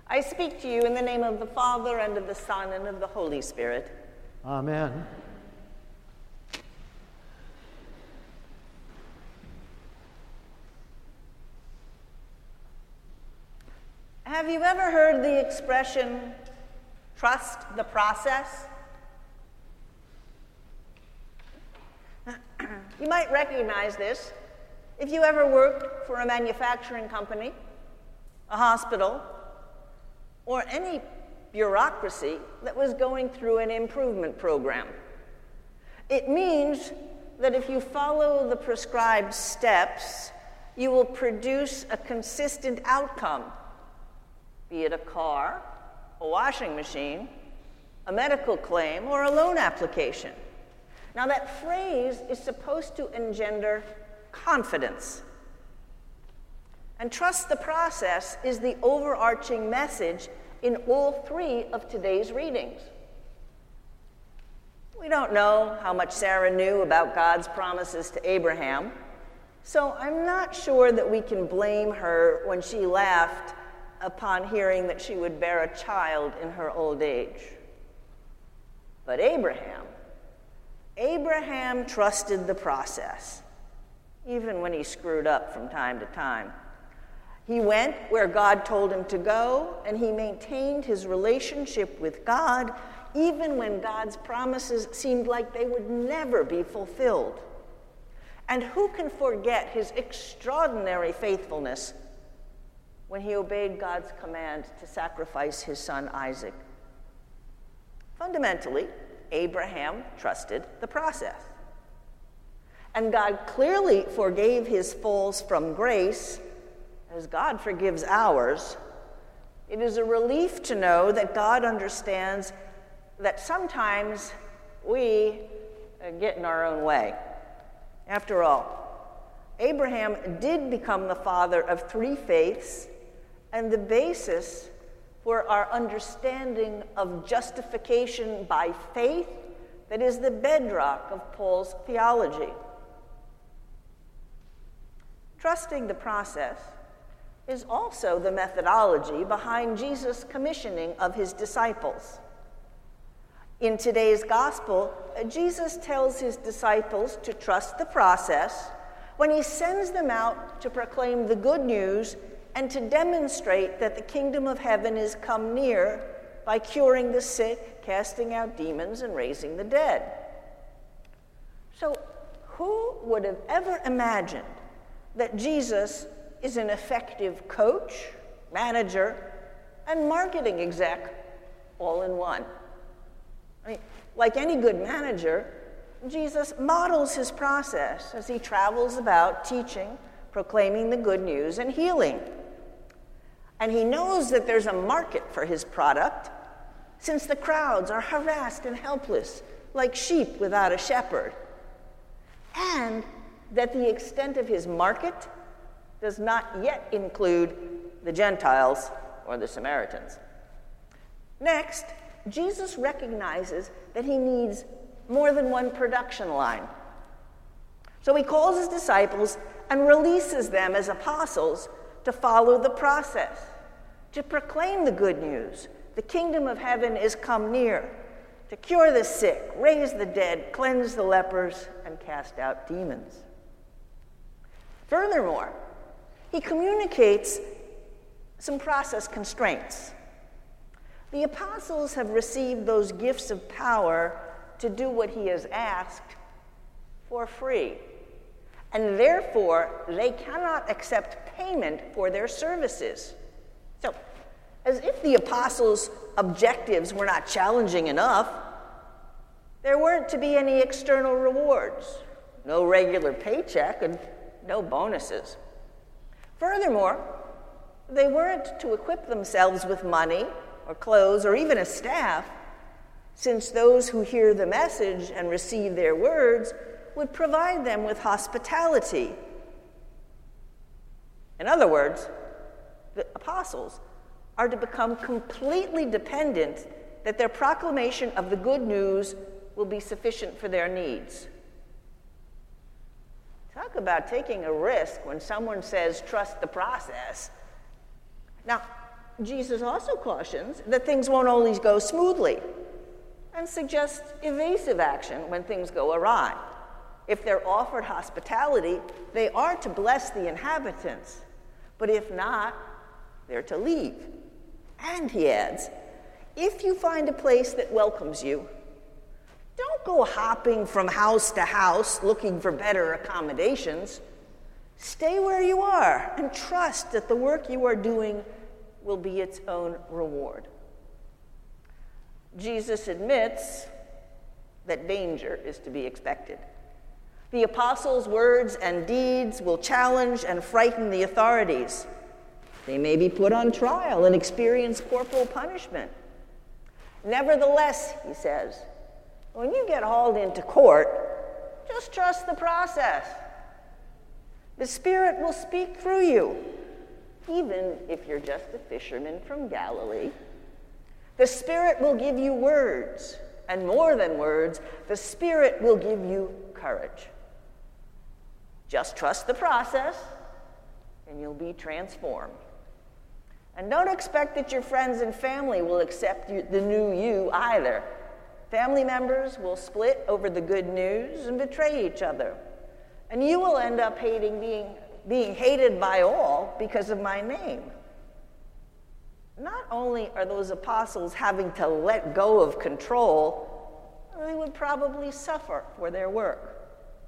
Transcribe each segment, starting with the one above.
I speak to you in the name of the Father, and of the Son, and of the Holy Spirit. Amen. Have you ever heard the expression, trust the process? You might recognize this if you ever worked for a manufacturing company, a hospital, or any bureaucracy that was going through an improvement program. It means that if you follow the prescribed steps, you will produce a consistent outcome, be it a car, a washing machine, a medical claim, or a loan application. Now, that phrase is supposed to engender confidence. And trust the process is the overarching message in all three of today's readings. We don't know how much Sarah knew about God's promises to Abraham, so I'm not sure that we can blame her when she laughed upon hearing that she would bear a child in her old age. But Abraham trusted the process, even when he screwed up from time to time. He went where God told him to go, and he maintained his relationship with God, even when God's promises seemed like they would never be fulfilled. And who can forget his extraordinary faithfulness when he obeyed God's command to sacrifice his son Isaac? Fundamentally, Abraham trusted the process. And God clearly forgave his falls from grace, as God forgives ours. It is a relief to know that God understands that sometimes we get in our own way. After all, Abraham did become the father of three faiths and the basis for our understanding of justification by faith that is the bedrock of Paul's theology. Trusting the process is also the methodology behind Jesus' commissioning of his disciples. In today's gospel, Jesus tells his disciples to trust the process when he sends them out to proclaim the good news and to demonstrate that the kingdom of heaven is come near by curing the sick, casting out demons, and raising the dead. So, who would have ever imagined that Jesus is an effective coach, manager, and marketing exec all in one? I mean, like any good manager, Jesus models his process as he travels about teaching, proclaiming the good news, and healing. And he knows that there's a market for his product, since the crowds are harassed and helpless, like sheep without a shepherd. And that the extent of his market does not yet include the Gentiles or the Samaritans. Next, Jesus recognizes that he needs more than one production line. So he calls his disciples and releases them as apostles to follow the process, to proclaim the good news. The kingdom of heaven is come near, to cure the sick, raise the dead, cleanse the lepers, and cast out demons. Furthermore, he communicates some process constraints. The apostles have received those gifts of power to do what he has asked for free, and therefore they cannot accept payment for their services. So, as if the apostles' objectives were not challenging enough, there weren't to be any external rewards, no regular paycheck, and no bonuses. Furthermore, they weren't to equip themselves with money or clothes or even a staff, since those who hear the message and receive their words would provide them with hospitality. In other words, the apostles are to become completely dependent that their proclamation of the good news will be sufficient for their needs. Talk about taking a risk when someone says, trust the process. Now, Jesus also cautions that things won't always go smoothly and suggests evasive action when things go awry. If they're offered hospitality, they are to bless the inhabitants, but if not, they're to leave. And he adds, if you find a place that welcomes you, don't go hopping from house to house looking for better accommodations. Stay where you are and trust that the work you are doing will be its own reward. Jesus admits that danger is to be expected. The apostles' words and deeds will challenge and frighten the authorities. They may be put on trial and experience corporal punishment. Nevertheless, he says, when you get hauled into court, just trust the process. The Spirit will speak through you, even if you're just a fisherman from Galilee. The Spirit will give you words, and more than words, the Spirit will give you courage. Just trust the process, and you'll be transformed. And don't expect that your friends and family will accept the new you either. Family members will split over the good news and betray each other. And you will end up being hated by all because of my name. Not only are those apostles having to let go of control, they would probably suffer for their work.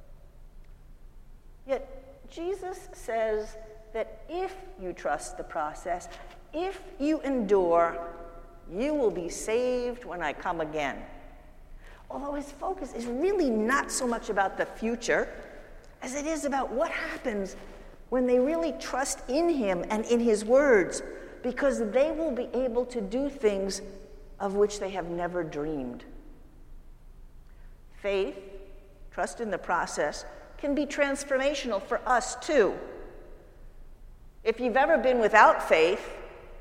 Yet Jesus says that if you trust the process, if you endure, you will be saved when I come again. Although his focus is really not so much about the future as it is about what happens when they really trust in him and in his words, because they will be able to do things of which they have never dreamed. Faith, trust in the process, can be transformational for us too. If you've ever been without faith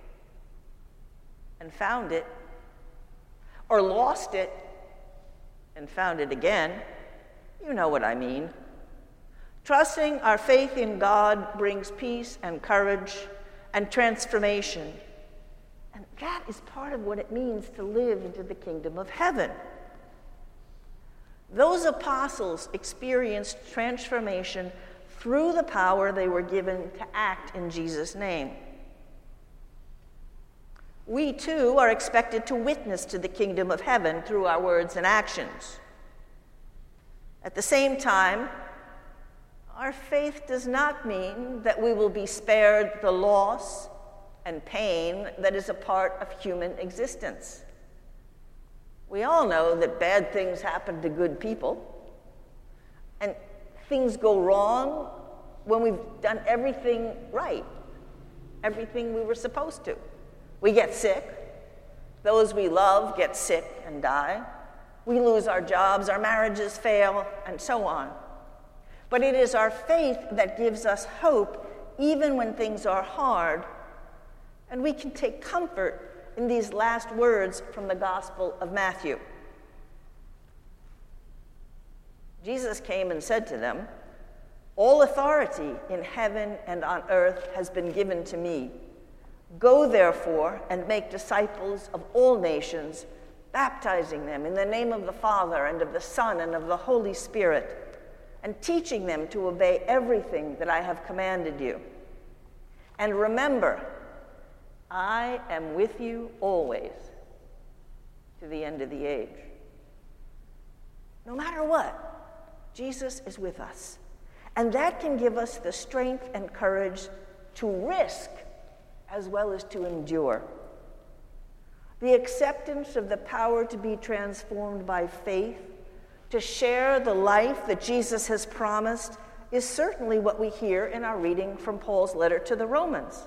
and found it, or lost it and found it again, you know what I mean. Trusting our faith in God brings peace and courage and transformation. And that is part of what it means to live into the kingdom of heaven. Those apostles experienced transformation through the power they were given to act in Jesus' name. We too are expected to witness to the kingdom of heaven through our words and actions. At the same time, our faith does not mean that we will be spared the loss and pain that is a part of human existence. We all know that bad things happen to good people, and things go wrong when we've done everything right, everything we were supposed to. We get sick. Those we love get sick and die. We lose our jobs, our marriages fail, and so on. But it is our faith that gives us hope even when things are hard, and we can take comfort in these last words from the Gospel of Matthew. Jesus came and said to them, "All authority in heaven and on earth has been given to me. Go, therefore, and make disciples of all nations, baptizing them in the name of the Father and of the Son and of the Holy Spirit, and teaching them to obey everything that I have commanded you. And remember, I am with you always, to the end of the age." No matter what, Jesus is with us. And that can give us the strength and courage to risk as well as to endure. The acceptance of the power to be transformed by faith, to share the life that Jesus has promised, is certainly what we hear in our reading from Paul's letter to the Romans.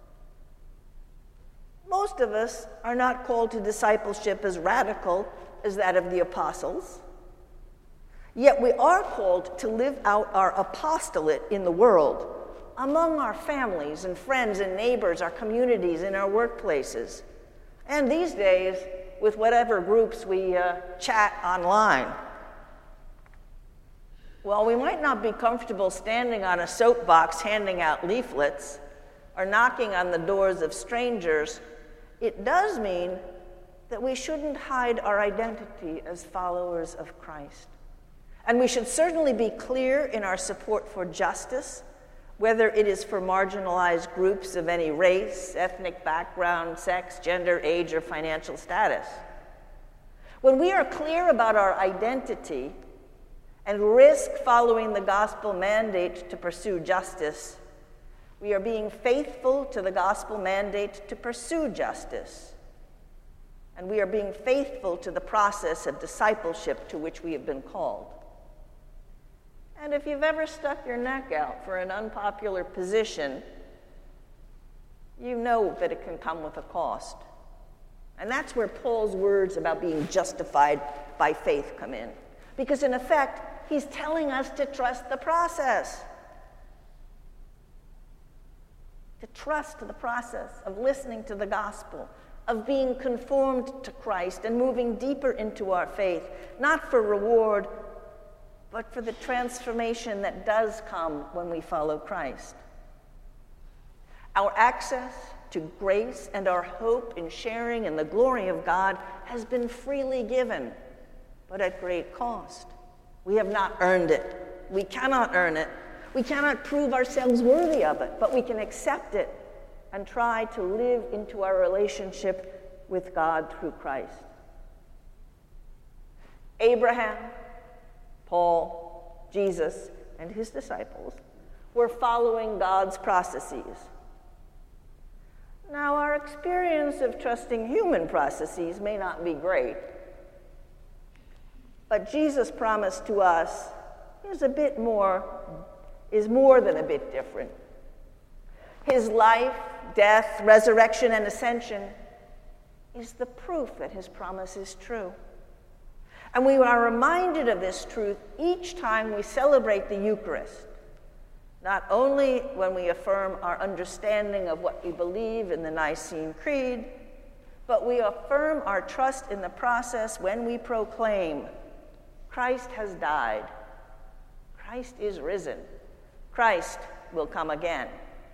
Most of us are not called to discipleship as radical as that of the apostles. Yet we are called to live out our apostolate in the world, among our families and friends and neighbors, our communities, in our workplaces, and these days with whatever groups we chat online. While we might not be comfortable standing on a soapbox handing out leaflets, or knocking on the doors of strangers, it does mean that we shouldn't hide our identity as followers of Christ. And we should certainly be clear in our support for justice, whether it is for marginalized groups of any race, ethnic background, sex, gender, age, or financial status. When we are clear about our identity and risk following the gospel mandate to pursue justice, we are being faithful to the gospel mandate to pursue justice. And we are being faithful to the process of discipleship to which we have been called. And if you've ever stuck your neck out for an unpopular position, you know that it can come with a cost. And that's where Paul's words about being justified by faith come in. Because in effect, he's telling us to trust the process. To trust the process of listening to the gospel, of being conformed to Christ and moving deeper into our faith, not for reward, but for the transformation that does come when we follow Christ. Our access to grace and our hope in sharing in the glory of God has been freely given, but at great cost. We have not earned it. We cannot earn it. We cannot prove ourselves worthy of it, but we can accept it and try to live into our relationship with God through Christ. Abraham, Paul, Jesus, and his disciples were following God's processes. Now, our experience of trusting human processes may not be great, but Jesus' promise to us is more than a bit different. His life, death, resurrection, and ascension is the proof that his promise is true. And we are reminded of this truth each time we celebrate the Eucharist, not only when we affirm our understanding of what we believe in the Nicene Creed, but we affirm our trust in the process when we proclaim, Christ has died, Christ is risen, Christ will come again.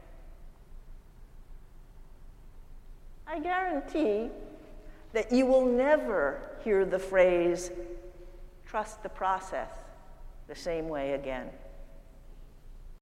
I guarantee that you will never hear the phrase, trust the process, the same way again.